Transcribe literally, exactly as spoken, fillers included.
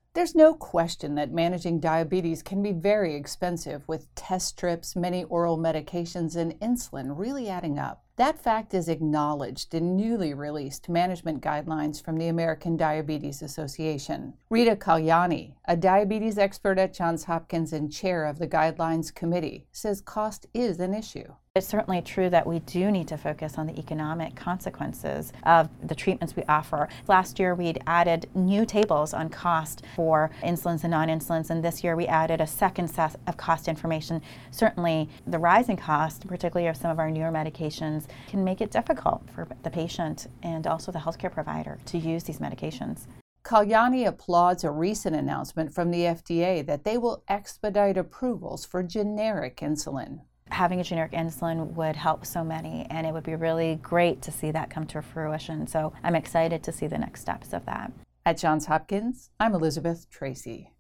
There's no question that managing diabetes can be very expensive, with test strips, many oral medications, and insulin really adding up. That fact is acknowledged in newly released management guidelines from the American Diabetes Association. Rita Kalyani, a diabetes expert at Johns Hopkins and chair of the Guidelines Committee, says cost is an issue. It's certainly true that we do need to focus on the economic consequences of the treatments we offer. Last year we'd added new tables on cost for insulins and non-insulins, and this year we added a second set of cost information. Certainly the rising cost, particularly of some of our newer medications, can make it difficult for the patient and also the healthcare provider to use these medications. Kalyani applauds a recent announcement from the F D A that they will expedite approvals for generic insulin. Having a generic insulin would help so many, and it would be really great to see that come to fruition. So I'm excited to see the next steps of that. At Johns Hopkins, I'm Elizabeth Tracy.